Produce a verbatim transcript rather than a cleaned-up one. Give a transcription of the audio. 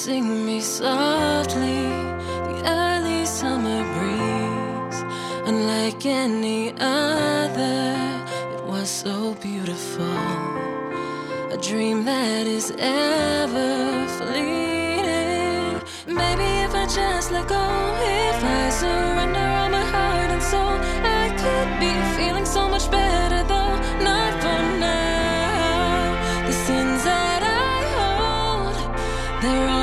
Sing me softly, the early summer breeze. Unlike any other, it was so beautiful. A dream that is ever fleeting. Maybe if I just let go, if I surrender all my heart and soul, I could be feeling so much better though. Not for now. The sins that I hold, they're all